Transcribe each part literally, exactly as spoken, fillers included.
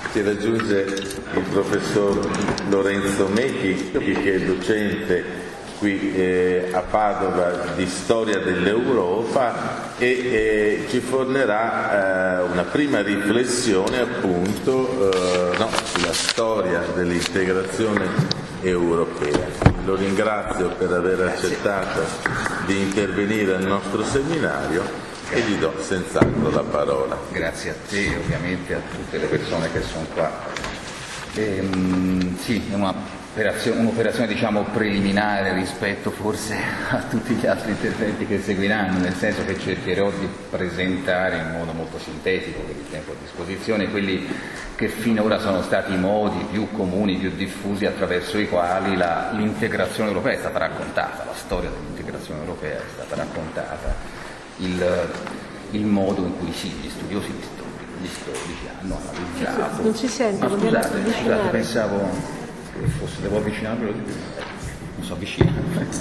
ci raggiunge il professor Lorenzo Mechi, che è docente qui eh, a Padova di storia dell'Europa e eh, ci fornerà eh, una prima riflessione appunto eh, no, sulla storia dell'integrazione europea. Lo ringrazio per aver accettato di intervenire al nostro seminario e gli do senz'altro la parola. Grazie a te e ovviamente a tutte le persone che sono qua. Ehm, sì, è una un'operazione diciamo preliminare rispetto forse a tutti gli altri interventi che seguiranno, nel senso che cercherò di presentare in modo molto sintetico per il tempo a disposizione quelli che finora sono stati i modi più comuni, più diffusi attraverso i quali la, l'integrazione europea è stata raccontata, la storia dell'integrazione europea è stata raccontata, il, il modo in cui sì, gli studiosi gli storici hanno analizzato. Non si sente, ah, scusate, scusate, pensavo forse devo avvicinarmelo di più, non so avvicinare,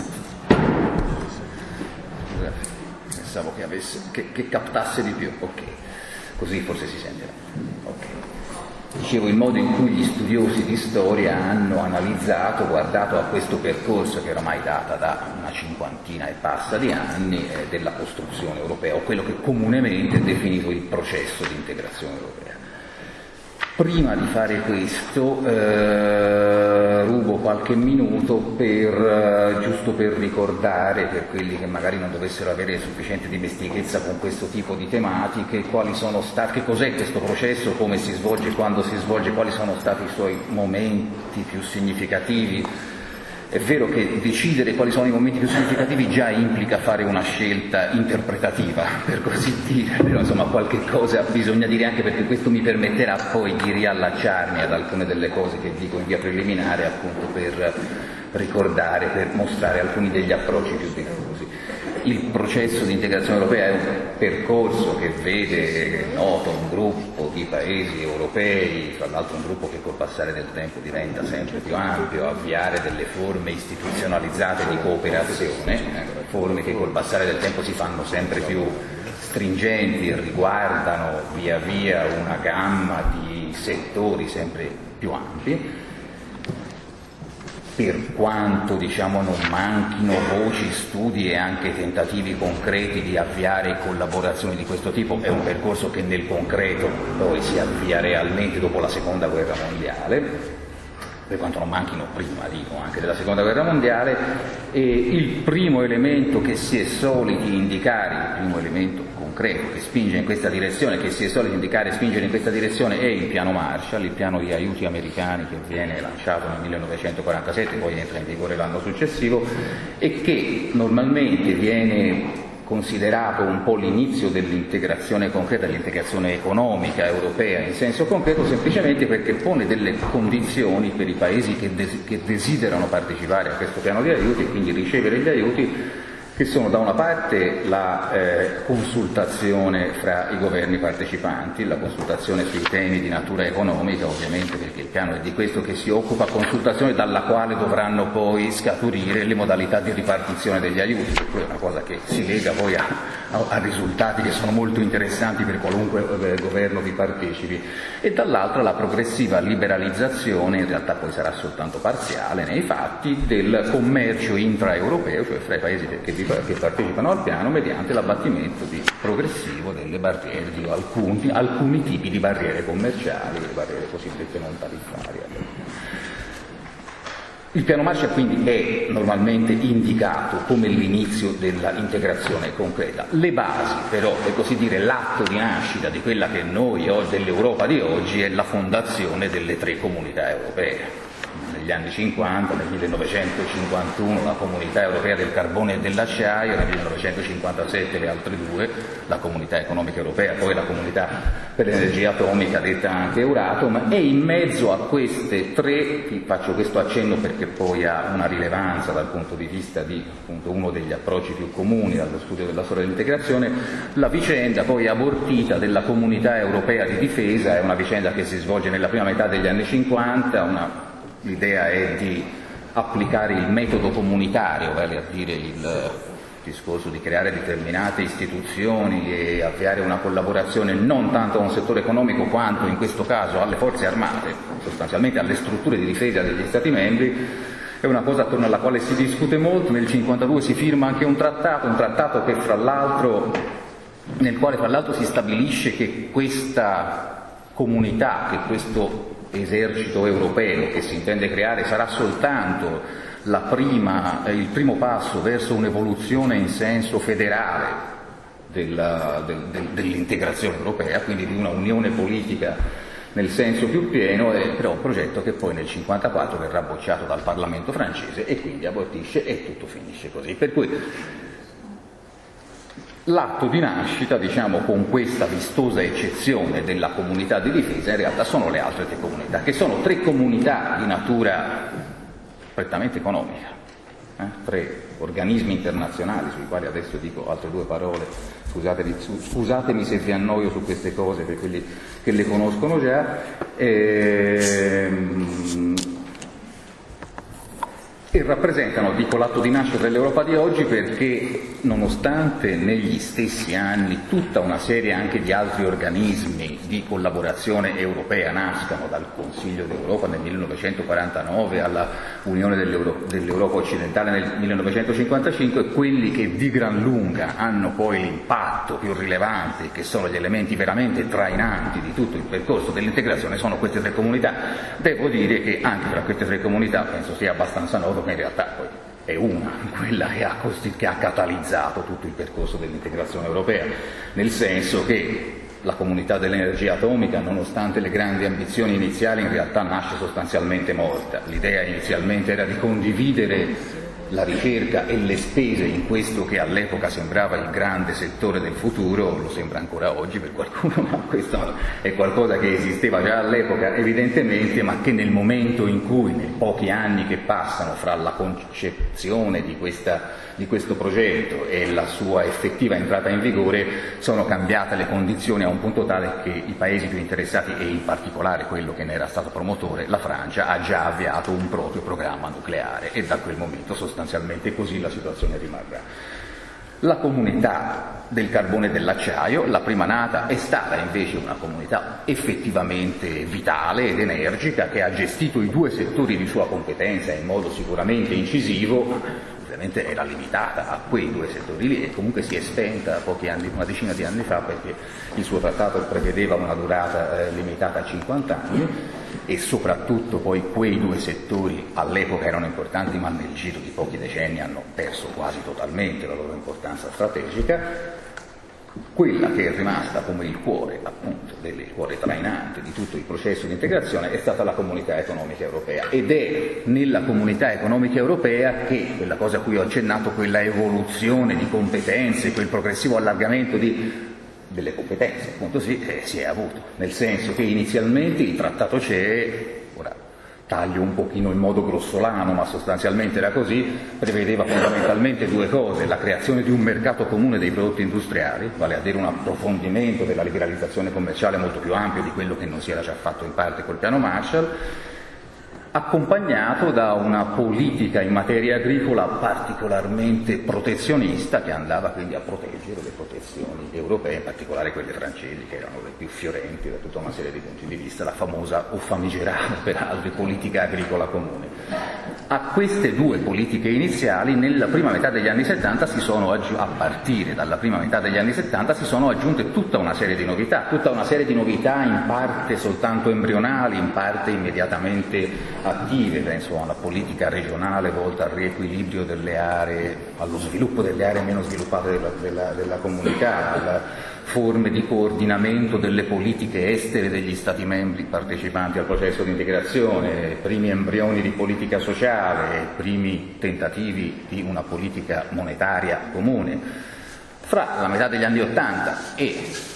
pensavo che, avesse, che, che captasse di più, ok, così forse si sentirà. Okay. Dicevo, il modo in cui gli studiosi di storia hanno analizzato, guardato a questo percorso che oramai data da una cinquantina e passa di anni eh, della costruzione europea, o quello che comunemente è definito il processo di integrazione europea. Prima di fare questo eh, rubo qualche minuto per, eh, giusto per ricordare, per quelli che magari non dovessero avere sufficiente dimestichezza con questo tipo di tematiche, quali sono stati, che cos'è questo processo, come si svolge, quando si svolge, quali sono stati i suoi momenti più significativi. È vero che decidere quali sono i momenti più significativi già implica fare una scelta interpretativa, per così dire, però insomma qualche cosa bisogna dire, anche perché questo mi permetterà poi di riallacciarmi ad alcune delle cose che dico in via preliminare, appunto per ricordare, per mostrare alcuni degli approcci più diffusi. Il processo di integrazione europea è un percorso che vede noto un gruppo di paesi europei, tra l'altro un gruppo che col passare del tempo diventa sempre più ampio, avviare delle forme istituzionalizzate di cooperazione, eh, forme che col passare del tempo si fanno sempre più stringenti e riguardano via via una gamma di settori sempre più ampi. Per quanto diciamo non manchino voci, studi e anche tentativi concreti di avviare collaborazioni di questo tipo, è un percorso che nel concreto poi si avvia realmente dopo la seconda guerra mondiale, per quanto non manchino prima, dico, anche della seconda guerra mondiale, e il primo elemento che si è soliti indicare, il primo elemento concreto che spinge in questa direzione, che si è soliti indicare e spingere in questa direzione è il piano Marshall, il piano di aiuti americani che viene lanciato nel millenovecentoquarantasette, poi entra in vigore l'anno successivo, e che normalmente viene considerato un po' l'inizio dell'integrazione concreta, dell'integrazione economica europea in senso concreto, semplicemente perché pone delle condizioni per i paesi che, des- che desiderano partecipare a questo piano di aiuti e quindi ricevere gli aiuti, che sono da una parte la eh, consultazione fra i governi partecipanti, la consultazione sui temi di natura economica, ovviamente perché il piano è di questo che si occupa, consultazione dalla quale dovranno poi scaturire le modalità di ripartizione degli aiuti, che poi è una cosa che si lega poi a, a, a risultati che sono molto interessanti per qualunque eh, governo vi partecipi, e dall'altra la progressiva liberalizzazione, in realtà poi sarà soltanto parziale nei fatti, del commercio intraeuropeo, cioè fra i paesi che vi che partecipano al piano, mediante l'abbattimento di, progressivo delle barriere, di alcuni, alcuni tipi di barriere commerciali, le barriere cosiddette non tariffarie. Il piano Marshall quindi è normalmente indicato come l'inizio dell'integrazione concreta. Le basi però, per così dire, l'atto di nascita di quella che noi, dell'Europa di oggi, è la fondazione delle tre comunità europee. Negli anni cinquanta, nel millenovecentocinquantuno la Comunità Europea del Carbone e dell'Acciaio, nel millenovecentocinquantasette le altre due, la Comunità Economica Europea, poi la Comunità per l'Energia Atomica, detta anche Euratom, e in mezzo a queste tre, ti faccio questo accenno perché poi ha una rilevanza dal punto di vista di appunto, uno degli approcci più comuni allo studio della storia dell'integrazione, la vicenda poi abortita della Comunità Europea di Difesa è una vicenda che si svolge nella prima metà degli anni cinquanta, una L'idea è di applicare il metodo comunitario, vale a dire il, discorso di creare determinate istituzioni e avviare una collaborazione non tanto a un settore economico quanto in questo caso alle forze armate, sostanzialmente alle strutture di difesa degli Stati membri, è una cosa attorno alla quale si discute molto. Nel cinquantadue si firma anche un trattato, un trattato che fra l'altro, nel quale fra l'altro si stabilisce che questa comunità, che questo esercito europeo che si intende creare sarà soltanto la prima, il primo passo verso un'evoluzione in senso federale della, del, del, dell'integrazione europea, quindi di una unione politica nel senso più pieno, è però un progetto che poi nel cinquantaquattro verrà bocciato dal Parlamento francese e quindi abortisce e tutto finisce così. Per cui l'atto di nascita, diciamo, con questa vistosa eccezione della comunità di difesa, in realtà sono le altre tre comunità, che sono tre comunità di natura prettamente economica, eh? tre organismi internazionali sui quali adesso dico altre due parole, scusatemi, scusatemi se vi annoio su queste cose per quelli che le conoscono già, ehm, e rappresentano, dico, l'atto di nascita dell'Europa di oggi, perché nonostante negli stessi anni tutta una serie anche di altri organismi di collaborazione europea nascano, dal Consiglio d'Europa nel millenovecentoquarantanove alla Unione dell'Euro- dell'Europa occidentale nel millenovecentocinquantacinque, quelli che di gran lunga hanno poi l'impatto più rilevante, che sono gli elementi veramente trainanti di tutto il percorso dell'integrazione, sono queste tre comunità. Devo dire che anche tra queste tre comunità penso sia abbastanza noto che in realtà poi è una, quella che ha, che ha catalizzato tutto il percorso dell'integrazione europea, nel senso che la comunità dell'energia atomica, nonostante le grandi ambizioni iniziali, in realtà nasce sostanzialmente morta. L'idea inizialmente era di condividere la ricerca e le spese in questo che all'epoca sembrava il grande settore del futuro, lo sembra ancora oggi per qualcuno, ma questo è qualcosa che esisteva già all'epoca evidentemente, ma che nel momento in cui, nei pochi anni che passano fra la concezione di, questa, di questo progetto e la sua effettiva entrata in vigore, sono cambiate le condizioni a un punto tale che i paesi più interessati, e in particolare quello che ne era stato promotore, la Francia, ha già avviato un proprio programma nucleare, e da quel momento sostanzialmente Sostanzialmente così la situazione rimarrà. La comunità del carbone e dell'acciaio, la prima nata, è stata invece una comunità effettivamente vitale ed energica, che ha gestito i due settori di sua competenza in modo sicuramente incisivo. Ovviamente era limitata a quei due settori lì e comunque si è spenta pochi anni, una decina di anni fa, perché il suo trattato prevedeva una durata eh, limitata a cinquanta anni. E soprattutto poi quei due settori all'epoca erano importanti, ma nel giro di pochi decenni hanno perso quasi totalmente la loro importanza strategica. Quella che è rimasta come il cuore, appunto, del cuore trainante di tutto il processo di integrazione è stata la comunità economica europea, ed è nella comunità economica europea che, quella cosa a cui ho accennato, quella evoluzione di competenze, quel progressivo allargamento di delle competenze, appunto sì, eh, si è avuto, nel senso che inizialmente il trattato C E E, ora taglio un pochino in modo grossolano, ma sostanzialmente era così, prevedeva fondamentalmente due cose: la creazione di un mercato comune dei prodotti industriali, vale a dire un approfondimento della liberalizzazione commerciale molto più ampio di quello che non si era già fatto in parte col piano Marshall, accompagnato da una politica in materia agricola particolarmente protezionista, che andava quindi a proteggere le protezioni europee, in particolare quelle francesi, che erano le più fiorenti da tutta una serie di punti di vista, la famosa o famigerata peraltro politica agricola comune. A queste due politiche iniziali, nella prima metà degli anni settanta si sono aggiunte, a partire dalla prima metà degli anni settanta si sono aggiunte tutta una serie di novità, tutta una serie di novità in parte soltanto embrionali, in parte immediatamente attive. Penso alla politica regionale volta al riequilibrio delle aree, allo sviluppo delle aree meno sviluppate della, della, della comunità, alla forme di coordinamento delle politiche estere degli Stati membri partecipanti al processo di integrazione, primi embrioni di politica sociale, primi tentativi di una politica monetaria comune. Fra la metà degli anni Ottanta e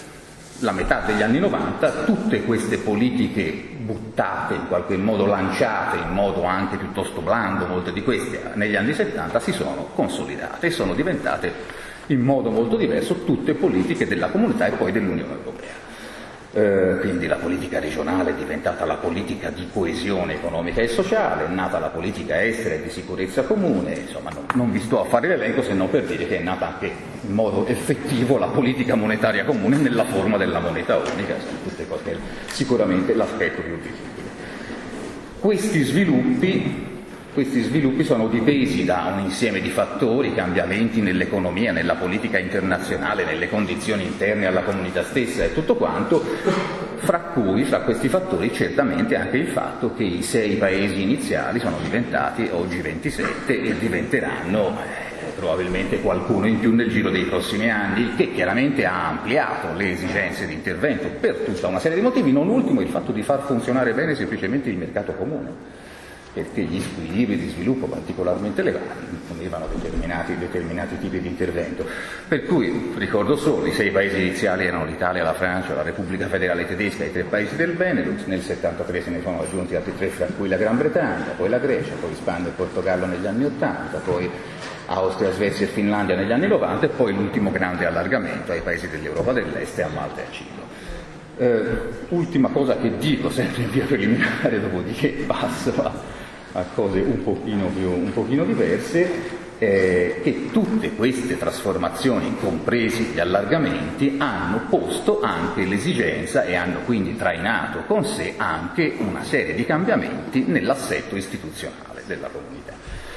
la metà degli anni novanta tutte queste politiche buttate, in qualche modo lanciate in modo anche piuttosto blando, molte di queste negli anni settanta, si sono consolidate e sono diventate in modo molto diverso tutte politiche della comunità e poi dell'Unione Europea. Eh, quindi la politica regionale è diventata la politica di coesione economica e sociale, è nata la politica estera e di sicurezza comune, insomma non, non vi sto a fare l'elenco se non per dire che è nata anche in modo effettivo la politica monetaria comune nella forma della moneta unica, sono tutte cose che sicuramente l'aspetto più visibile. Questi sviluppi Questi sviluppi sono dipesi da un insieme di fattori, cambiamenti nell'economia, nella politica internazionale, nelle condizioni interne alla comunità stessa e tutto quanto, fra cui, fra questi fattori, certamente anche il fatto che i sei paesi iniziali sono diventati oggi ventisette e diventeranno eh, probabilmente qualcuno in più nel giro dei prossimi anni, che chiaramente ha ampliato le esigenze di intervento per tutta una serie di motivi, non ultimo il fatto di far funzionare bene semplicemente il mercato comune, perché gli squilibri di sviluppo particolarmente elevati imponevano determinati, determinati tipi di intervento. Per cui, ricordo solo, i sei paesi iniziali erano l'Italia, la Francia, la Repubblica Federale Tedesca e i tre paesi del Benelux, nel settantatré se ne sono aggiunti altri tre, fra cui la Gran Bretagna, poi la Grecia, poi Spagna e Portogallo negli anni ottanta, poi Austria, Svezia e Finlandia negli anni novanta e poi l'ultimo grande allargamento ai paesi dell'Europa dell'Est e a Malta e a Cipro. Eh, ultima cosa che dico, sempre in via preliminare, dopodiché passo a a cose un pochino, più, un pochino diverse, eh, che tutte queste trasformazioni, compresi gli allargamenti, hanno posto anche l'esigenza e hanno quindi trainato con sé anche una serie di cambiamenti nell'assetto istituzionale della comunità.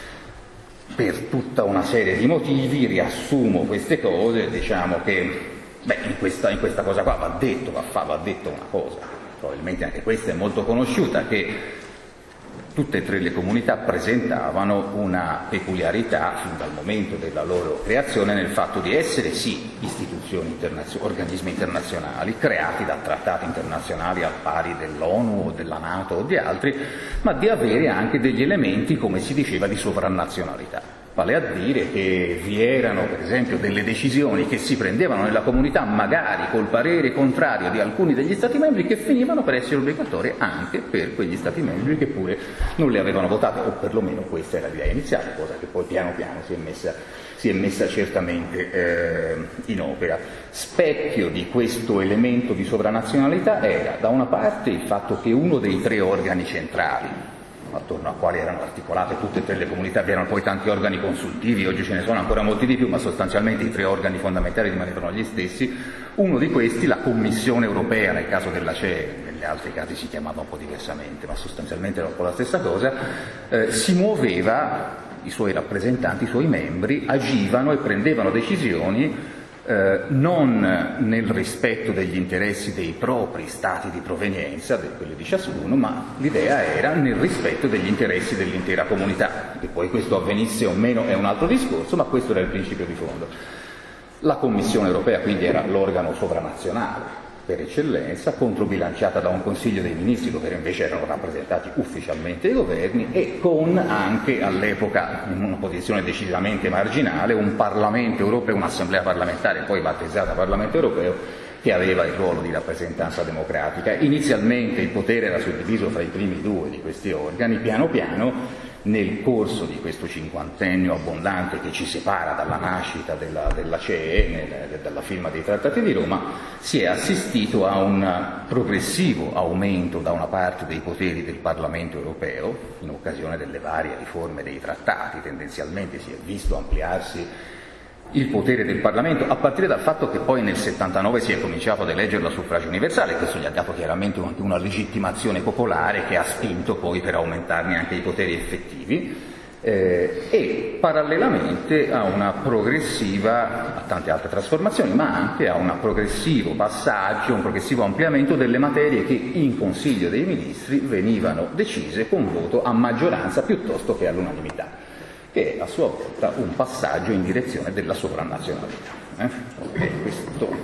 Per tutta una serie di motivi riassumo queste cose, diciamo che beh, in, questa, in questa cosa qua va detto, va, fa, va detto una cosa, probabilmente anche questa è molto conosciuta, che tutte e tre le comunità presentavano una peculiarità fin dal momento della loro creazione nel fatto di essere sì istituzioni internazionali, organismi internazionali creati da trattati internazionali al pari dell'ONU o della NATO o di altri, ma di avere anche degli elementi, come si diceva, di sovranazionalità. Vale a dire che vi erano, per esempio, delle decisioni che si prendevano nella comunità, magari col parere contrario di alcuni degli Stati membri, che finivano per essere obbligatorie anche per quegli Stati membri che pure non le avevano votate, o perlomeno questa era l'idea iniziale, cosa che poi piano piano si è messa, si è messa certamente eh, in opera. Specchio di questo elemento di sovranazionalità era, da una parte, il fatto che uno dei tre organi centrali, attorno al quale erano articolate tutte e tre le comunità, vi erano poi tanti organi consultivi, oggi ce ne sono ancora molti di più, ma sostanzialmente i tre organi fondamentali rimanevano gli stessi. Uno di questi, la Commissione Europea, nel caso della C E E, negli altri casi si chiamava un po' diversamente, ma sostanzialmente era un po' la stessa cosa, eh, si muoveva, i suoi rappresentanti, i suoi membri, agivano e prendevano decisioni Eh, non nel rispetto degli interessi dei propri stati di provenienza, di quelli di ciascuno, ma l'idea era nel rispetto degli interessi dell'intera comunità. Che poi questo avvenisse o meno è un altro discorso, ma questo era il principio di fondo. La Commissione Europea quindi era l'organo sovranazionale per eccellenza, controbilanciata da un Consiglio dei Ministri dove invece erano rappresentati ufficialmente i governi, e con anche all'epoca, in una posizione decisamente marginale, un Parlamento europeo, un'assemblea parlamentare poi battezzata Parlamento europeo, che aveva il ruolo di rappresentanza democratica. Inizialmente il potere era suddiviso fra i primi due di questi organi, piano piano nel corso di questo cinquantennio abbondante che ci separa dalla nascita della, della C E E, dalla firma dei Trattati di Roma, si è assistito a un progressivo aumento da una parte dei poteri del Parlamento europeo, in occasione delle varie riforme dei trattati. Tendenzialmente si è visto ampliarsi il potere del Parlamento, a partire dal fatto che poi nel settantanove si è cominciato ad eleggerlo a suffragio universale. Questo gli ha dato chiaramente anche una legittimazione popolare che ha spinto poi per aumentarne anche i poteri effettivi, eh, e parallelamente a una progressiva, a tante altre trasformazioni, ma anche a un progressivo passaggio, un progressivo ampliamento delle materie che in Consiglio dei Ministri venivano decise con voto a maggioranza piuttosto che all'unanimità, che è a sua volta un passaggio in direzione della sovranazionalità. Eh? Okay, questo,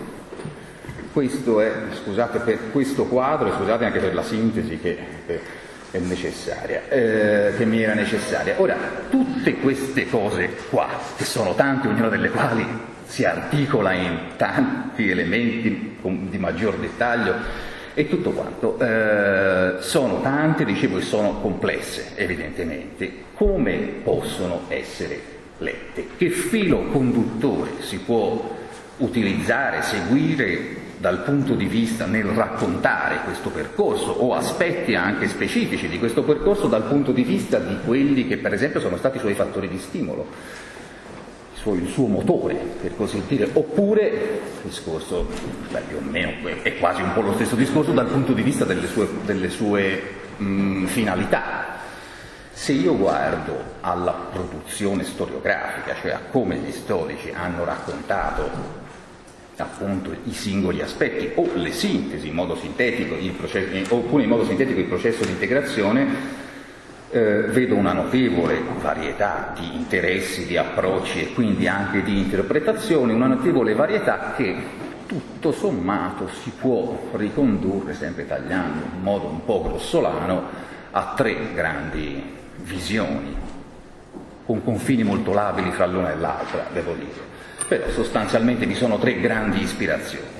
questo è, scusate per questo quadro, e scusate anche per la sintesi che, che è necessaria, eh, che mi era necessaria. Ora, tutte queste cose qua, che sono tante, ognuna delle quali si articola in tanti elementi di maggior dettaglio, e tutto quanto, eh, sono tante, dicevo, e sono complesse, evidentemente. Come possono essere lette? Che filo conduttore si può utilizzare, seguire dal punto di vista nel raccontare questo percorso o aspetti anche specifici di questo percorso dal punto di vista di quelli che per esempio sono stati i suoi fattori di stimolo, il suo motore, per così dire, oppure il discorso, beh, più o meno è quasi un po' lo stesso discorso dal punto di vista delle sue, delle sue mh, finalità. Se io guardo alla produzione storiografica, cioè a come gli storici hanno raccontato appunto i singoli aspetti o le sintesi in modo sintetico, il processo, oppure in modo sintetico il processo di integrazione, Eh, vedo una notevole varietà di interessi, di approcci e quindi anche di interpretazioni, una notevole varietà che tutto sommato si può ricondurre, sempre tagliando in modo un po' grossolano, a tre grandi visioni, con confini molto labili fra l'una e l'altra, devo dire. Però sostanzialmente vi sono tre grandi ispirazioni.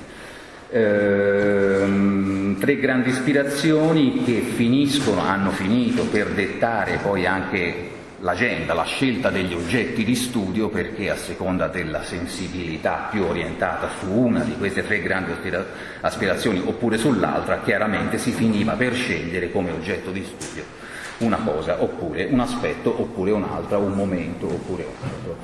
Ehm, tre grandi ispirazioni che finiscono, hanno finito per dettare poi anche l'agenda, la scelta degli oggetti di studio, perché a seconda della sensibilità più orientata su una di queste tre grandi aspira- aspirazioni oppure sull'altra, chiaramente si finiva per scegliere come oggetto di studio una cosa oppure un aspetto oppure un'altra, un momento oppure un altro.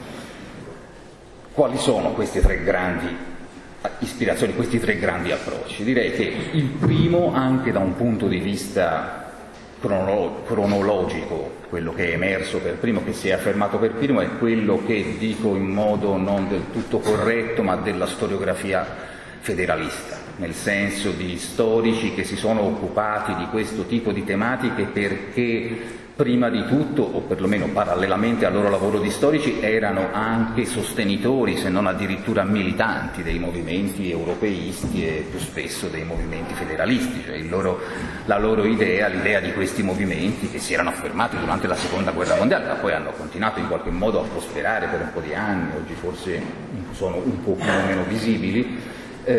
Quali sono queste tre grandi ispirazioni, questi tre grandi approcci? Direi che il primo, anche da un punto di vista crono- cronologico, quello che è emerso per primo, che si è affermato per primo, è quello che dico in modo non del tutto corretto, ma della storiografia federalista, nel senso di storici che si sono occupati di questo tipo di tematiche perché prima di tutto, o perlomeno parallelamente al loro lavoro di storici, erano anche sostenitori, se non addirittura militanti, dei movimenti europeisti e più spesso dei movimenti federalisti, cioè il loro, la loro idea, l'idea di questi movimenti che si erano affermati durante la Seconda Guerra Mondiale, ma poi hanno continuato in qualche modo a prosperare per un po' di anni, oggi forse sono un po' più o meno visibili.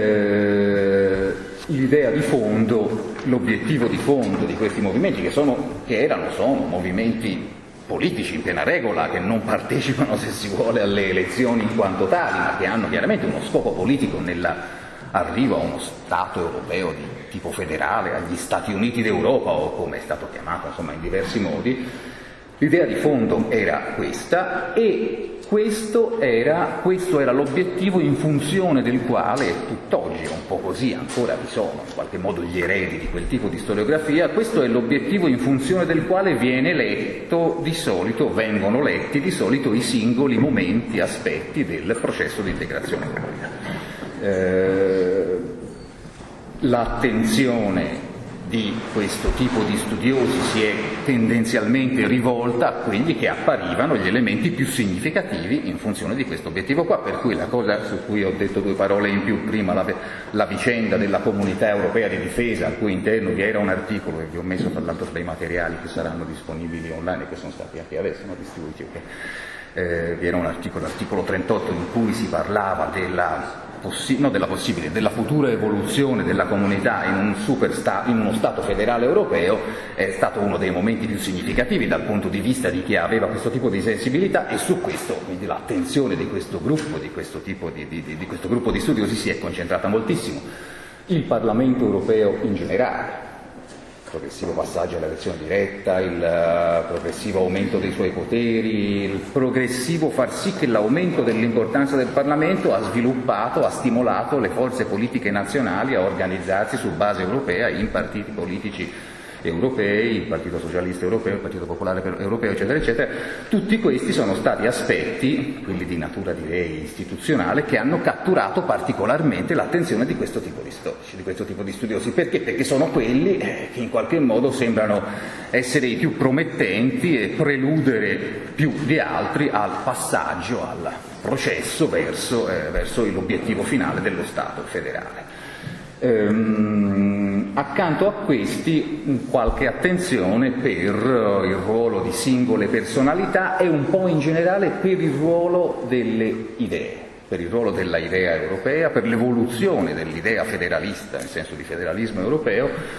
Eh, l'idea di fondo, l'obiettivo di fondo di questi movimenti, che, sono, che erano, sono movimenti politici in piena regola, che non partecipano, se si vuole, alle elezioni in quanto tali, ma che hanno chiaramente uno scopo politico nell'arrivo a uno Stato europeo di tipo federale, agli Stati Uniti d'Europa, o come è stato chiamato insomma in diversi modi. L'idea di fondo era questa e questo era, questo era l'obiettivo in funzione del quale, tutt'oggi è un po' così, ancora vi sono in qualche modo gli eredi di quel tipo di storiografia, questo è l'obiettivo in funzione del quale viene letto di solito, vengono letti di solito i singoli momenti, aspetti del processo di integrazione europea. Eh, l'attenzione di questo tipo di studiosi si è tendenzialmente rivolta a quelli che apparivano gli elementi più significativi in funzione di questo obiettivo qua, per cui la cosa su cui ho detto due parole in più prima, la, la vicenda della Comunità Europea di Difesa, al cui interno vi era un articolo, e vi ho messo tra l'altro dei materiali che saranno disponibili online e che sono stati anche adesso no, distribuiti, okay. eh, vi era un articolo, l'articolo trentotto, in cui si parlava della Possi- no, della possibile, della futura evoluzione della comunità in, un super sta- in uno Stato federale europeo, è stato uno dei momenti più significativi dal punto di vista di chi aveva questo tipo di sensibilità, e su questo quindi l'attenzione di questo gruppo, di questo tipo di, di, di, di questo gruppo di studiosi si è concentrata moltissimo. Il Parlamento europeo in generale, il progressivo passaggio all'elezione diretta, il uh, progressivo aumento dei suoi poteri, il progressivo far sì che l'aumento dell'importanza del Parlamento ha sviluppato, ha stimolato le forze politiche nazionali a organizzarsi su base europea in partiti politici europei, il Partito Socialista Europeo, il Partito Popolare Europeo, eccetera, eccetera. Tutti questi sono stati aspetti, quelli di natura direi istituzionale, che hanno catturato particolarmente l'attenzione di questo tipo di storici, di questo tipo di studiosi. Perché? Perché sono quelli eh, che in qualche modo sembrano essere i più promettenti e preludere più di altri al passaggio, al processo verso, eh, verso l'obiettivo finale dello Stato federale. Ehm, accanto a questi qualche attenzione per il ruolo di singole personalità e un po' in generale per il ruolo delle idee, per il ruolo della idea europea, per l'evoluzione dell'idea federalista, nel senso di federalismo europeo,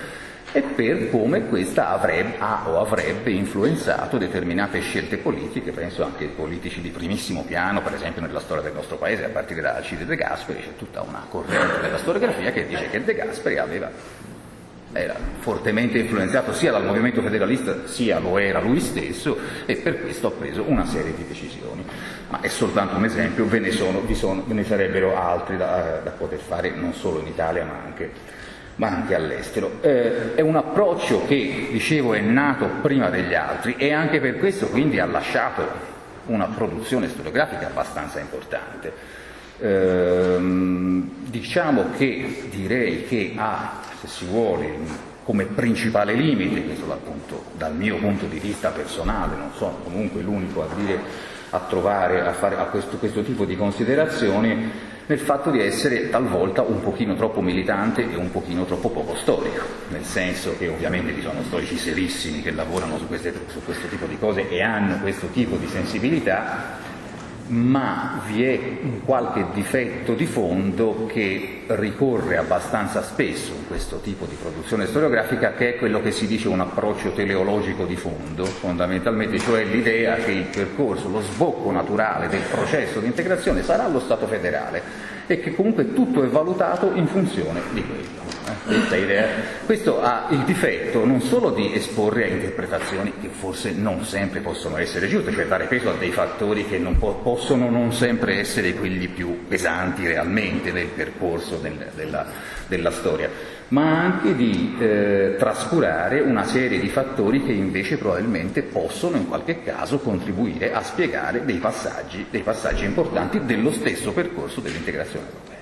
e per come questa avrebbe, ha o avrebbe influenzato determinate scelte politiche, penso anche ai politici di primissimo piano, per esempio nella storia del nostro paese, a partire da Alcide De Gasperi. C'è tutta una corrente della storiografia che dice che De Gasperi aveva, era fortemente influenzato sia dal movimento federalista, sia lo era lui stesso, e per questo ha preso una serie di decisioni. Ma è soltanto un esempio, ve ne, sono, vi sono, ve ne sarebbero altri da, da poter fare non solo in Italia ma anche ma anche all'estero. Eh, è un approccio che, dicevo, è nato prima degli altri e anche per questo quindi ha lasciato una produzione storiografica abbastanza importante. Eh, diciamo che, direi che ha, se si vuole, come principale limite, questo dal, punto, dal mio punto di vista personale, non sono comunque l'unico a dire, a trovare, a fare a questo, questo tipo di considerazioni, nel fatto di essere talvolta un pochino troppo militante e un pochino troppo poco storico, nel senso che ovviamente ci sono storici serissimi che lavorano su, queste, su questo tipo di cose e hanno questo tipo di sensibilità, ma vi è un qualche difetto di fondo che ricorre abbastanza spesso in questo tipo di produzione storiografica, che è quello che si dice un approccio teleologico di fondo, fondamentalmente, cioè l'idea che il percorso, lo sbocco naturale del processo di integrazione sarà lo Stato federale e che comunque tutto è valutato in funzione di quello. Questa idea. Questo ha il difetto non solo di esporre a interpretazioni che forse non sempre possono essere giuste, cioè dare peso a dei fattori che non po- possono non sempre essere quelli più pesanti realmente del percorso del, della, della storia, ma anche di eh, trascurare una serie di fattori che invece probabilmente possono in qualche caso contribuire a spiegare dei passaggi, dei passaggi importanti dello stesso percorso dell'integrazione europea.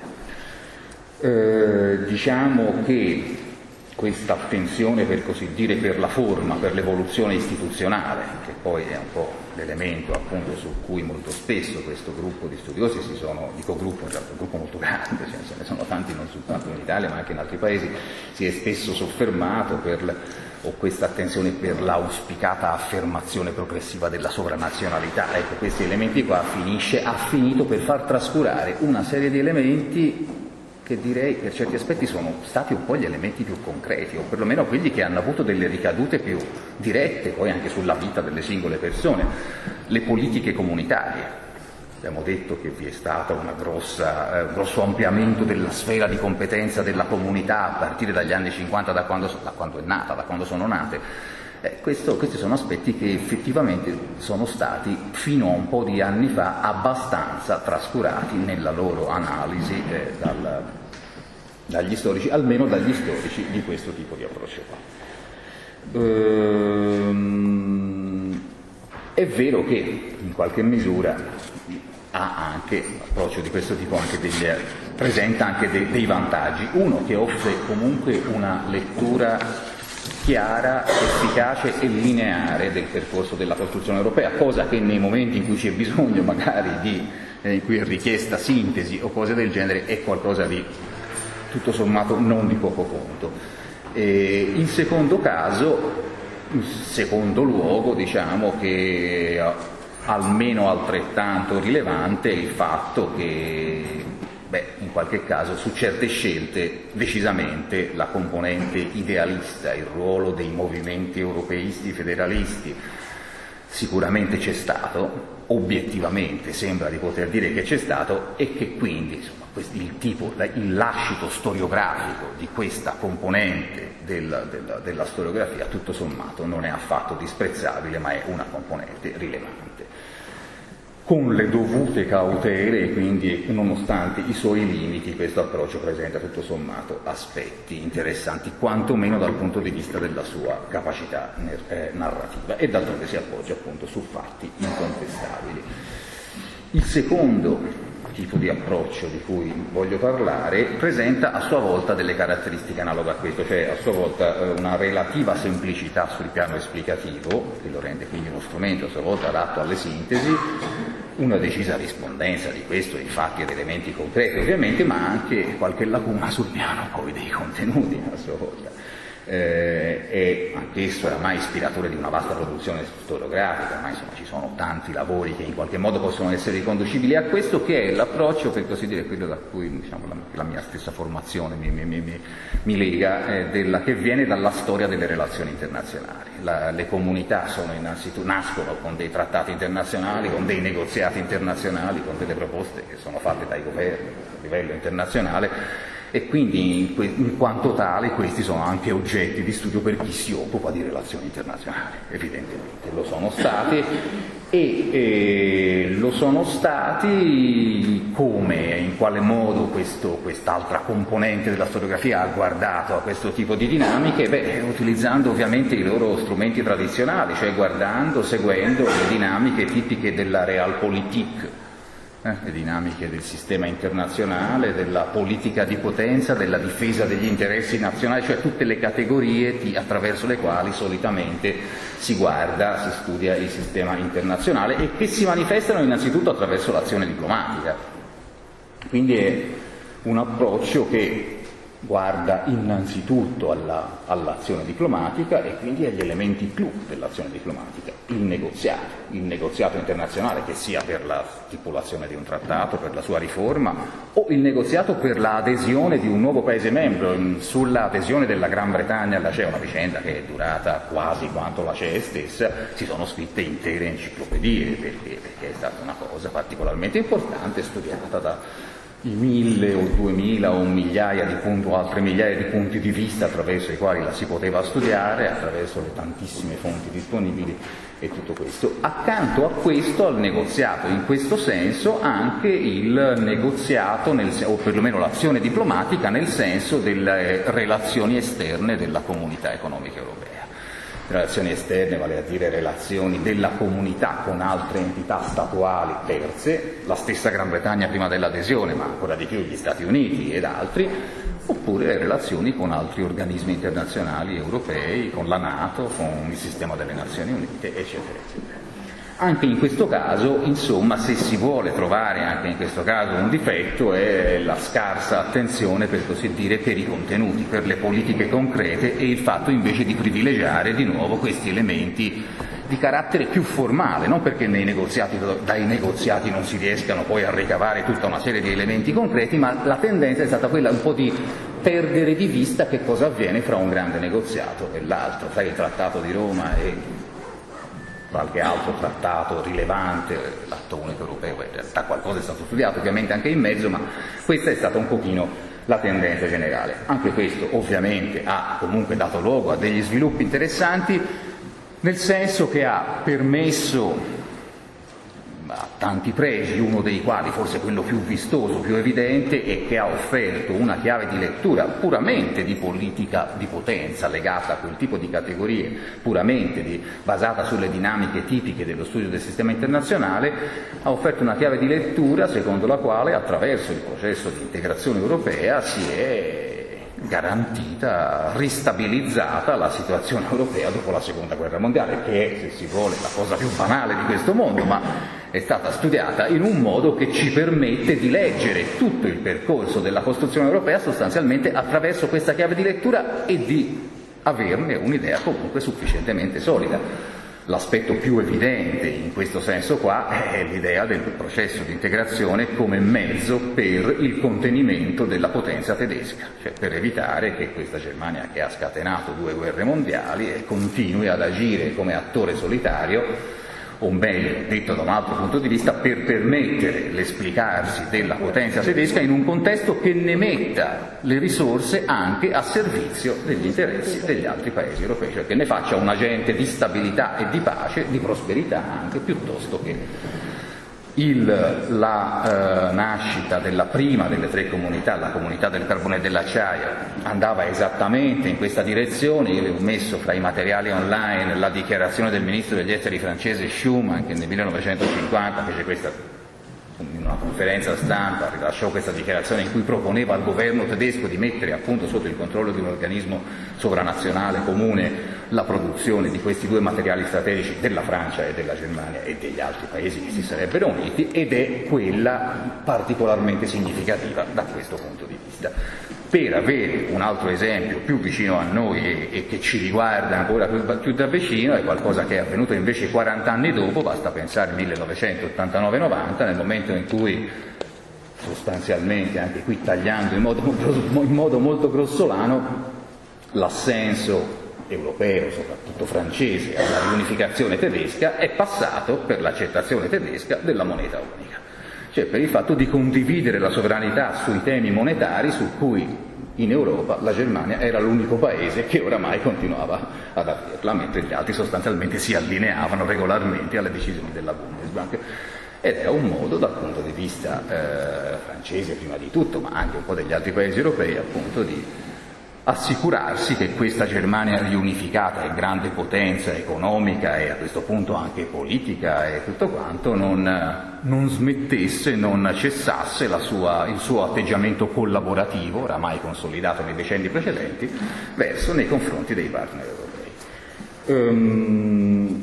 Eh, diciamo che questa attenzione, per così dire, per la forma, per l'evoluzione istituzionale, che poi è un po' l'elemento appunto su cui molto spesso questo gruppo di studiosi si sono, dico gruppo, è un gruppo molto grande, cioè ce ne sono tanti non soltanto in Italia ma anche in altri paesi, si è spesso soffermato per o questa attenzione per l'auspicata affermazione progressiva della sovranazionalità. Ecco, questi elementi qua finisce, ha finito per far trascurare una serie di elementi che direi per certi aspetti sono stati un po' gli elementi più concreti, o perlomeno quelli che hanno avuto delle ricadute più dirette poi anche sulla vita delle singole persone. Le politiche comunitarie. Abbiamo detto che vi è stato un eh, grosso ampliamento della sfera di competenza della comunità a partire dagli anni cinquanta, da quando, da quando è nata, da quando sono nate. Eh, questo, questi sono aspetti che effettivamente sono stati fino a un po' di anni fa abbastanza trascurati nella loro analisi eh, dal, dagli storici, almeno dagli storici di questo tipo di approccio qua. Ehm, è vero che in qualche misura ha anche un approccio di questo tipo anche degli, presenta anche dei, dei vantaggi. Uno, che offre comunque una lettura chiara, efficace e lineare del percorso della costruzione europea, cosa che nei momenti in cui c'è bisogno magari di, eh, in cui è richiesta sintesi o cose del genere, è qualcosa di tutto sommato non di poco conto. E in secondo caso, in secondo luogo, diciamo che almeno altrettanto rilevante è il fatto che beh, in qualche caso su certe scelte decisamente la componente idealista, il ruolo dei movimenti europeisti federalisti sicuramente c'è stato, obiettivamente sembra di poter dire che c'è stato, e che quindi insomma, il tipo, il lascito storiografico di questa componente del, del, della storiografia tutto sommato non è affatto disprezzabile, ma è una componente rilevante, con le dovute cautele, e quindi nonostante i suoi limiti questo approccio presenta tutto sommato aspetti interessanti, quantomeno dal punto di vista della sua capacità eh, narrativa, e d'altronde si appoggia appunto su fatti incontestabili. Il secondo tipo di approccio di cui voglio parlare presenta a sua volta delle caratteristiche analoghe a questo, cioè a sua volta eh, una relativa semplicità sul piano esplicativo, che lo rende quindi uno strumento a sua volta adatto alle sintesi, una decisa rispondenza di questo in fatti ed elementi concreti ovviamente, ma anche qualche lacuna sul piano poi dei contenuti a sua volta. eh, è anch'esso oramai ispiratore di una vasta produzione storiografica, ormai insomma ci sono tanti lavori che in qualche modo possono essere riconducibili a questo, che è l'approccio, per così dire, quello da cui diciamo, la, la mia stessa formazione mi, mi, mi, mi lega, eh, della, che viene dalla storia delle relazioni internazionali. La, le comunità sono innanzitutto, nascono con dei trattati internazionali, con dei negoziati internazionali, con delle proposte che sono fatte dai governi a livello internazionale, e quindi in, que in quanto tale questi sono anche oggetti di studio per chi si occupa di relazioni internazionali, evidentemente lo sono stati, e eh, lo sono stati come, in quale modo questo, quest'altra componente della storiografia ha guardato a questo tipo di dinamiche? Beh, utilizzando ovviamente i loro strumenti tradizionali, cioè guardando, seguendo le dinamiche tipiche della Realpolitik, Eh, le dinamiche del sistema internazionale, della politica di potenza, della difesa degli interessi nazionali, cioè tutte le categorie di, attraverso le quali solitamente si guarda, si studia il sistema internazionale, e che si manifestano innanzitutto attraverso l'azione diplomatica. Quindi è un approccio che guarda innanzitutto alla, all'azione diplomatica e quindi agli elementi clou dell'azione diplomatica, il negoziato, il negoziato internazionale, che sia per la stipulazione di un trattato, per la sua riforma, o il negoziato per l'adesione di un nuovo Paese membro. Sulla adesione della Gran Bretagna alla C E, una vicenda che è durata quasi quanto la C E stessa, si sono scritte intere enciclopedie, perché, perché è stata una cosa particolarmente importante, studiata da i mille o duemila o migliaia di punti o altre migliaia di punti di vista attraverso i quali la si poteva studiare, attraverso le tantissime fonti disponibili e tutto questo. Accanto a questo, al negoziato, in questo senso, anche il negoziato, nel, o perlomeno l'azione diplomatica, nel senso delle relazioni esterne della comunità economica europea. Relazioni esterne, vale a dire relazioni della comunità con altre entità statuali terze, la stessa Gran Bretagna prima dell'adesione, ma ancora di più gli Stati Uniti ed altri, oppure le relazioni con altri organismi internazionali europei, con la NATO, con il sistema delle Nazioni Unite, eccetera, eccetera. Anche in questo caso, insomma, se si vuole trovare anche in questo caso un difetto, è la scarsa attenzione, per così dire, per i contenuti, per le politiche concrete, e il fatto invece di privilegiare di nuovo questi elementi di carattere più formale, non perché nei negoziati, dai negoziati non si riescano poi a ricavare tutta una serie di elementi concreti, ma la tendenza è stata quella un po' di perdere di vista che cosa avviene fra un grande negoziato e l'altro, sai, il Trattato di Roma e qualche altro trattato rilevante, l'atto unico europeo, in realtà qualcosa è stato studiato ovviamente anche in mezzo, ma questa è stata un pochino la tendenza generale. Anche questo ovviamente ha comunque dato luogo a degli sviluppi interessanti, nel senso che ha permesso ha tanti pregi, uno dei quali, forse quello più vistoso, più evidente, è che ha offerto una chiave di lettura puramente di politica di potenza, legata a quel tipo di categorie, puramente di, basata sulle dinamiche tipiche dello studio del sistema internazionale, ha offerto una chiave di lettura secondo la quale, attraverso il processo di integrazione europea, si è garantita, ristabilizzata la situazione europea dopo la Seconda Guerra Mondiale, che è, se si vuole, la cosa più banale di questo mondo, ma è stata studiata in un modo che ci permette di leggere tutto il percorso della costruzione europea sostanzialmente attraverso questa chiave di lettura e di averne un'idea comunque sufficientemente solida. L'aspetto più evidente in questo senso qua è l'idea del processo di integrazione come mezzo per il contenimento della potenza tedesca, cioè per evitare che questa Germania, che ha scatenato due guerre mondiali, continui ad agire come attore solitario, o meglio, detto da un altro punto di vista, per permettere l'esplicarsi della potenza tedesca in un contesto che ne metta le risorse anche a servizio degli interessi degli altri paesi europei, cioè che ne faccia un agente di stabilità e di pace, di prosperità anche, piuttosto che il, la eh, nascita della prima delle tre comunità, la comunità del carbone e dell'acciaio, andava esattamente in questa direzione. Io avevo messo fra i materiali online la dichiarazione del ministro degli esteri francese Schuman, che nel millenovecentocinquanta fece questa, in una conferenza stampa, rilasciò questa dichiarazione in cui proponeva al governo tedesco di mettere appunto sotto il controllo di un organismo sovranazionale comune la produzione di questi due materiali strategici della Francia e della Germania e degli altri paesi che si sarebbero uniti, ed è quella particolarmente significativa da questo punto di vista. Per avere un altro esempio più vicino a noi e, e che ci riguarda ancora più, più da vicino, è qualcosa che è avvenuto invece quaranta anni dopo, basta pensare millenovecentottantanove novanta, nel momento in cui sostanzialmente, anche qui tagliando in modo, in modo molto grossolano, l'assenso europeo, soprattutto francese, alla riunificazione tedesca è passato per l'accettazione tedesca della moneta unica. Cioè per il fatto di condividere la sovranità sui temi monetari su cui in Europa la Germania era l'unico paese che oramai continuava ad averla, mentre gli altri sostanzialmente si allineavano regolarmente alle decisioni della Bundesbank. Ed era un modo, dal punto di vista eh, francese prima di tutto, ma anche un po' degli altri paesi europei, appunto di assicurarsi che questa Germania riunificata e grande potenza economica e a questo punto anche politica e tutto quanto non, non smettesse, non cessasse la sua, il suo atteggiamento collaborativo, oramai consolidato nei decenni precedenti, verso nei confronti dei partner europei. Um,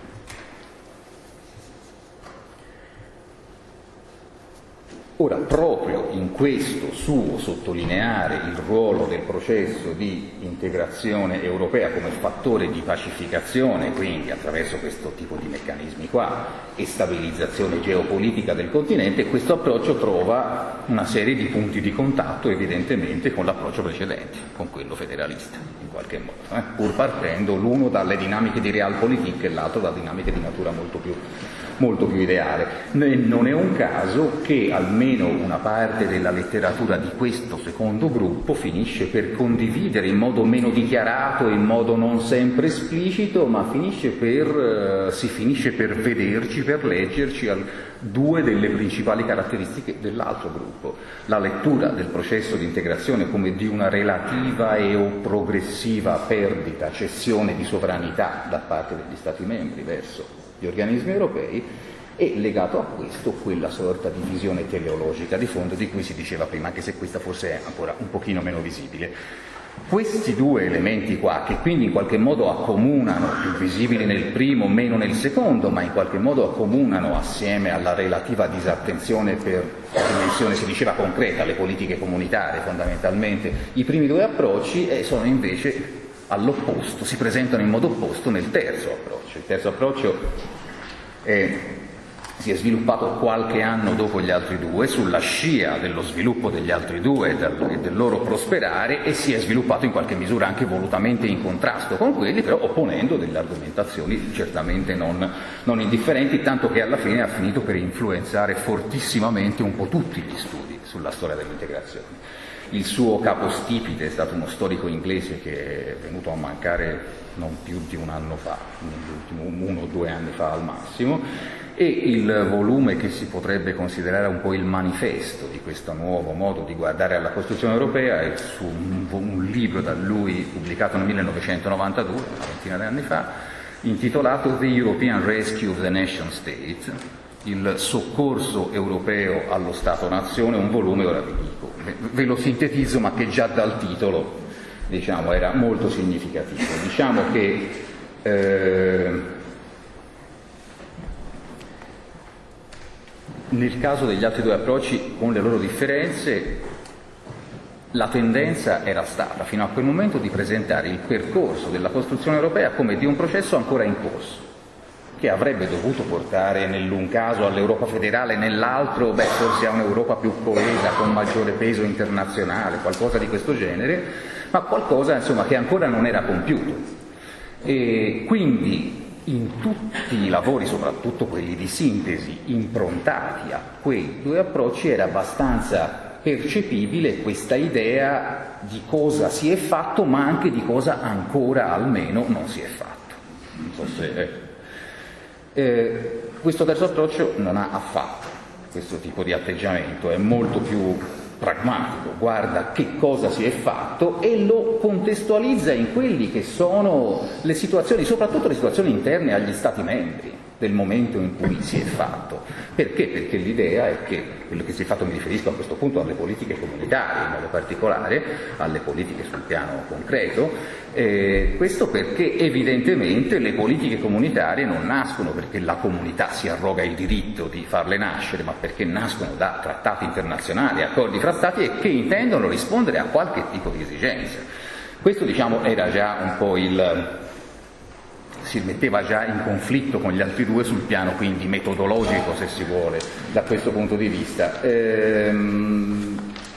Ora, proprio in questo suo sottolineare il ruolo del processo di integrazione europea come fattore di pacificazione, quindi attraverso questo tipo di meccanismi qua, e stabilizzazione geopolitica del continente, questo approccio trova una serie di punti di contatto evidentemente con l'approccio precedente, con quello federalista, in qualche modo, eh? pur partendo l'uno dalle dinamiche di realpolitik e l'altro da dinamiche di natura molto più molto più ideale. Non è un caso che almeno una parte della letteratura di questo secondo gruppo finisce per condividere in modo meno dichiarato, in modo non sempre esplicito, ma finisce per, eh, si finisce per vederci, per leggerci al, due delle principali caratteristiche dell'altro gruppo. La lettura del processo di integrazione come di una relativa e o progressiva perdita, cessione di sovranità da parte degli Stati membri verso gli organismi europei, e legato a questo quella sorta di visione teleologica di fondo di cui si diceva prima, anche se questa forse è ancora un pochino meno visibile. Questi due elementi qua, che quindi in qualche modo accomunano, più visibili nel primo, meno nel secondo, ma in qualche modo accomunano assieme alla relativa disattenzione per la dimensione, si diceva concreta, le politiche comunitarie fondamentalmente, i primi due approcci, e sono invece all'opposto, si presentano in modo opposto nel terzo approccio. Il terzo approccio è, si è sviluppato qualche anno dopo gli altri due, sulla scia dello sviluppo degli altri due e del, del loro prosperare, e si è sviluppato in qualche misura anche volutamente in contrasto con quelli, però opponendo delle argomentazioni certamente non, non indifferenti, tanto che alla fine ha finito per influenzare fortissimamente un po' tutti gli studi sulla storia dell'integrazione. Il suo capostipite è stato uno storico inglese che è venuto a mancare non più di un anno fa, uno o due anni fa al massimo, e il volume che si potrebbe considerare un po' il manifesto di questo nuovo modo di guardare alla costruzione europea è su un, un libro da lui pubblicato nel millenovecentonovantadue, una ventina di anni fa, intitolato The European Rescue of the Nation State, il soccorso europeo allo Stato-nazione, un volume, ora vi dico, ve lo sintetizzo, ma che già dal titolo, diciamo, era molto significativo. Diciamo che eh, nel caso degli altri due approcci, con le loro differenze, la tendenza era stata, fino a quel momento, di presentare il percorso della costruzione europea come di un processo ancora in corso, che avrebbe dovuto portare nell'un caso all'Europa federale, nell'altro, beh, forse a un'Europa più coesa, con maggiore peso internazionale, qualcosa di questo genere, ma qualcosa, insomma, che ancora non era compiuto. E quindi in tutti i lavori, soprattutto quelli di sintesi, improntati a quei due approcci, era abbastanza percepibile questa idea di cosa si è fatto, ma anche di cosa ancora almeno non si è fatto. Non so se... Eh. Eh, questo terzo approccio non ha affatto questo tipo di atteggiamento, è molto più pragmatico, guarda che cosa si è fatto e lo contestualizza in quelli che sono le situazioni, soprattutto le situazioni interne agli Stati membri. del momento in cui si è fatto. Perché? Perché l'idea è che, quello che si è fatto, mi riferisco a questo punto alle politiche comunitarie, in modo particolare alle politiche sul piano concreto, eh, questo perché evidentemente le politiche comunitarie non nascono perché la comunità si arroga il diritto di farle nascere, ma perché nascono da trattati internazionali, accordi fra stati e che intendono rispondere a qualche tipo di esigenza. Questo, diciamo, era già un po' il... si metteva già in conflitto con gli altri due sul piano quindi metodologico, se si vuole, da questo punto di vista. Ehm...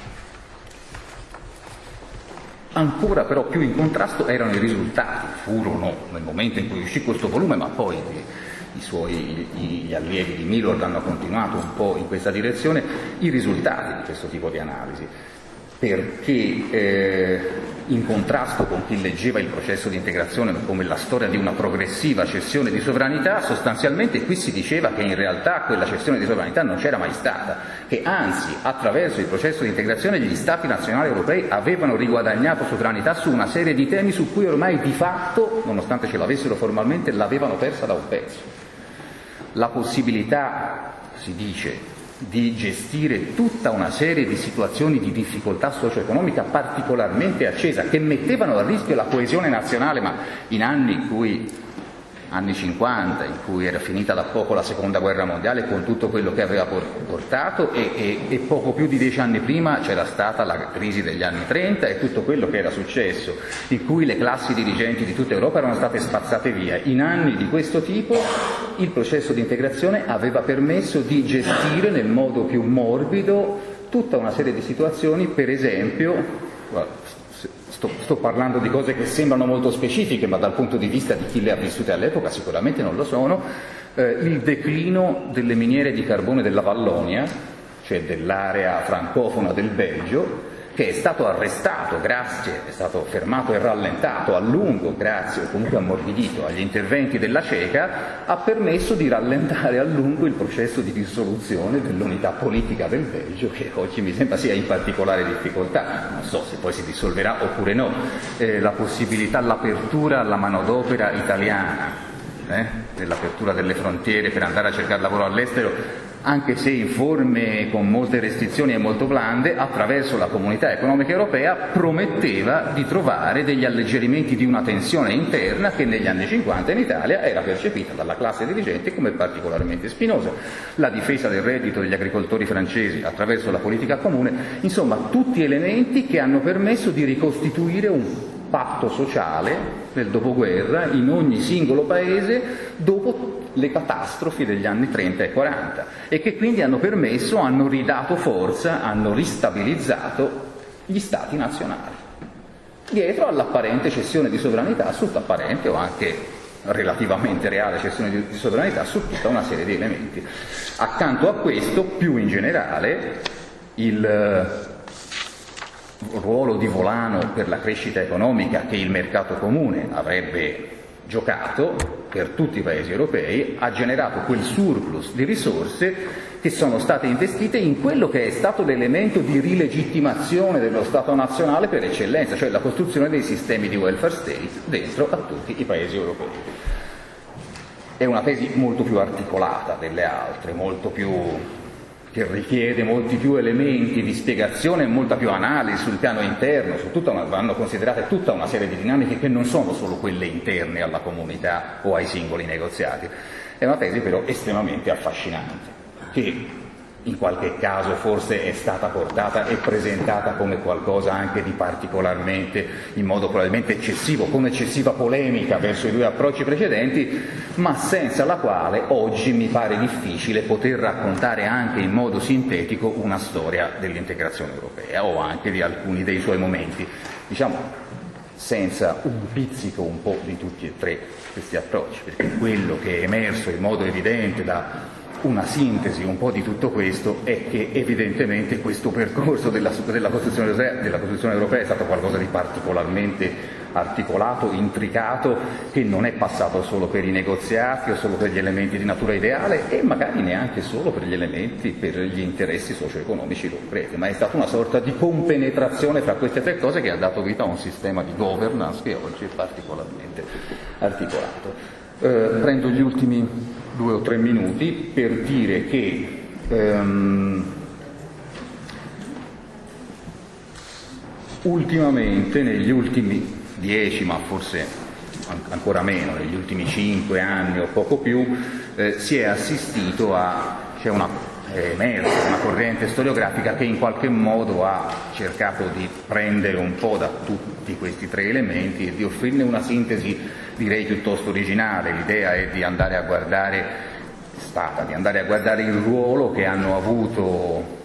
Ancora però più in contrasto erano i risultati, furono nel momento in cui uscì questo volume, ma poi i suoi, gli allievi di Milord hanno continuato un po' in questa direzione, i risultati di questo tipo di analisi. Perché eh, in contrasto con chi leggeva il processo di integrazione come la storia di una progressiva cessione di sovranità, sostanzialmente qui si diceva che in realtà quella cessione di sovranità non c'era mai stata, che anzi attraverso il processo di integrazione gli Stati nazionali europei avevano riguadagnato sovranità su una serie di temi su cui ormai di fatto, nonostante ce l'avessero formalmente, l'avevano persa da un pezzo. La possibilità, si dice, di gestire tutta una serie di situazioni di difficoltà socio-economica particolarmente accesa, che mettevano a rischio la coesione nazionale, ma in anni in cui, anni cinquanta, in cui era finita da poco la seconda guerra mondiale con tutto quello che aveva portato e, e, e poco più di dieci anni prima c'era stata la crisi degli anni trenta e tutto quello che era successo, in cui le classi dirigenti di tutta Europa erano state spazzate via. In anni di questo tipo il processo di integrazione aveva permesso di gestire nel modo più morbido tutta una serie di situazioni, per esempio, sto, sto parlando di cose che sembrano molto specifiche, ma dal punto di vista di chi le ha vissute all'epoca sicuramente non lo sono, eh, il declino delle miniere di carbone della Vallonia, cioè dell'area francofona del Belgio, che è stato arrestato grazie, è stato fermato e rallentato a lungo grazie o comunque ammorbidito agli interventi della CECA, ha permesso di rallentare a lungo il processo di dissoluzione dell'unità politica del Belgio, che oggi mi sembra sia in particolare difficoltà. Non so se poi si dissolverà oppure no. Eh, la possibilità, l'apertura alla manodopera italiana, eh, dell'apertura delle frontiere per andare a cercare lavoro all'estero, anche se in forme con molte restrizioni e molto blande, attraverso la Comunità Economica Europea prometteva di trovare degli alleggerimenti di una tensione interna che negli anni cinquanta in Italia era percepita dalla classe dirigente come particolarmente spinosa. La difesa del reddito degli agricoltori francesi attraverso la politica comune, insomma tutti elementi che hanno permesso di ricostituire un patto sociale nel dopoguerra in ogni singolo paese dopo le catastrofi degli anni trenta e quaranta e che quindi hanno permesso, hanno ridato forza, hanno ristabilizzato gli stati nazionali dietro all'apparente cessione di sovranità, tutta apparente o anche relativamente reale cessione di, di sovranità su tutta una serie di elementi. Accanto a questo, più in generale, il ruolo di volano per la crescita economica che il mercato comune avrebbe giocato per tutti i paesi europei ha generato quel surplus di risorse che sono state investite in quello che è stato l'elemento di rilegittimazione dello Stato nazionale per eccellenza, cioè la costruzione dei sistemi di welfare state dentro a tutti i paesi europei. È una tesi molto più articolata delle altre, molto più che richiede molti più elementi di spiegazione e molta più analisi sul piano interno, su tutta una, vanno considerate tutta una serie di dinamiche che non sono solo quelle interne alla comunità o ai singoli negoziati. È una tesi però estremamente affascinante, che in qualche caso forse è stata portata e presentata come qualcosa anche di particolarmente, in modo probabilmente eccessivo, con eccessiva polemica verso i due approcci precedenti, ma senza la quale oggi mi pare difficile poter raccontare anche in modo sintetico una storia dell'integrazione europea o anche di alcuni dei suoi momenti, diciamo senza un pizzico un po' di tutti e tre questi approcci, perché quello che è emerso in modo evidente da una sintesi un po' di tutto questo è che evidentemente questo percorso della, della, costruzione, della costruzione europea è stato qualcosa di particolarmente articolato, intricato, che non è passato solo per i negoziati o solo per gli elementi di natura ideale e magari neanche solo per gli elementi, per gli interessi socio-economici concreti, ma è stata una sorta di compenetrazione fra queste tre cose che ha dato vita a un sistema di governance che oggi è particolarmente articolato. Eh, prendo gli ultimi due o tre minuti per dire che ehm, ultimamente, negli ultimi dieci, ma forse ancora meno, negli ultimi cinque anni o poco più, eh, si è assistito a, c'è una è emersa una corrente storiografica che in qualche modo ha cercato di prendere un po' da tutti questi tre elementi e di offrirne una sintesi, direi, piuttosto originale. L'idea è di andare a guardare, è stata di andare a guardare il ruolo che hanno avuto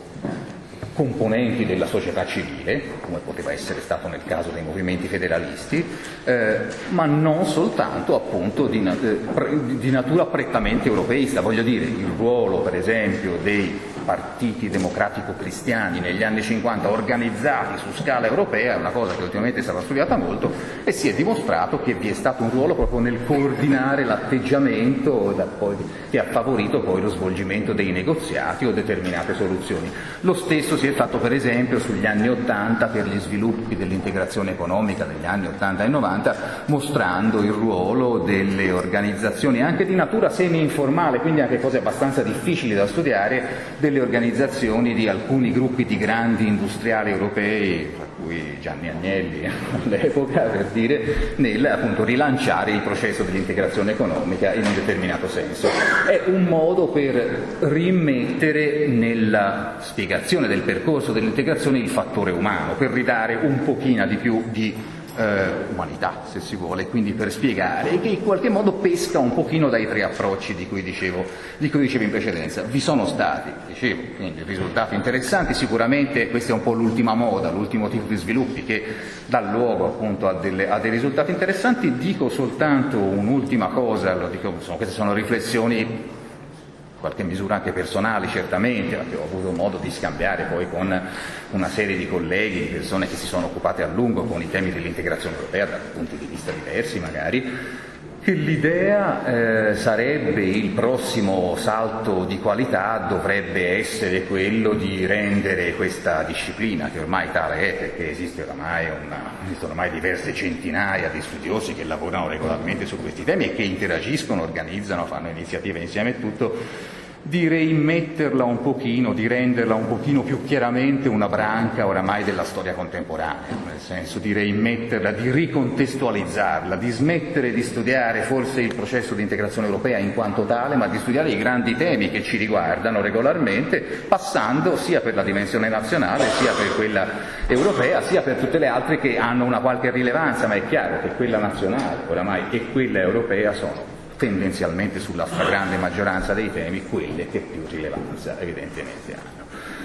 componenti della società civile, come poteva essere stato nel caso dei movimenti federalisti, eh, ma non soltanto appunto di, eh, di natura prettamente europeista. Voglio dire, il ruolo per esempio dei partiti democratico-cristiani negli anni cinquanta organizzati su scala europea è una cosa che ultimamente è stata studiata molto e si è dimostrato che vi è stato un ruolo proprio nel coordinare l'atteggiamento che ha favorito poi lo svolgimento dei negoziati o determinate soluzioni. Lo stesso si è fatto per esempio sugli anni ottanta per gli sviluppi dell'integrazione economica degli anni ottanta e novanta, mostrando il ruolo delle organizzazioni anche di natura semi-informale, quindi anche cose abbastanza difficili da studiare, delle organizzazioni di alcuni gruppi di grandi industriali europei, tra cui Gianni Agnelli all'epoca, per dire, nel appunto rilanciare il processo dell'integrazione economica in un determinato senso. È un modo per rimettere nella spiegazione del percorso dell'integrazione il fattore umano, per ridare un pochino di più di eh, umanità, se si vuole, quindi per spiegare, e che in qualche modo pesca un pochino dai tre approcci di cui dicevo, di cui dicevo in precedenza. Vi sono stati, dicevo, quindi risultati interessanti, sicuramente questa è un po' l'ultima moda, l'ultimo tipo di sviluppi che dà luogo appunto a, delle, a dei risultati interessanti. Dico soltanto un'ultima cosa, lo dico, insomma, queste sono riflessioni in qualche misura anche personali certamente, perché ho avuto modo di scambiare poi con una serie di colleghi, di persone che si sono occupate a lungo con i temi dell'integrazione europea da punti di vista diversi magari, che l'idea eh, sarebbe, il prossimo salto di qualità dovrebbe essere quello di rendere questa disciplina, che ormai tale è perché esiste oramai una, esistono ormai diverse centinaia di studiosi che lavorano regolarmente su questi temi e che interagiscono, organizzano, fanno iniziative insieme e tutto, di rimetterla un pochino, di renderla un pochino più chiaramente una branca oramai della storia contemporanea, nel senso di rimetterla, di ricontestualizzarla, di smettere di studiare forse il processo di integrazione europea in quanto tale, ma di studiare i grandi temi che ci riguardano regolarmente, passando sia per la dimensione nazionale, sia per quella europea, sia per tutte le altre che hanno una qualche rilevanza, ma è chiaro che quella nazionale oramai e quella europea sono tendenzialmente sulla stragrande maggioranza dei temi quelle che più rilevanza evidentemente hanno.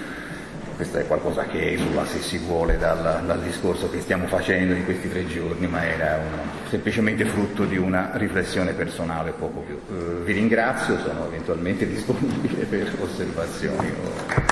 Questo è qualcosa che esula, se si vuole, dal, dal discorso che stiamo facendo in questi tre giorni, ma era uno, semplicemente frutto di una riflessione personale, poco più. Eh, vi ringrazio, sono eventualmente disponibile per osservazioni o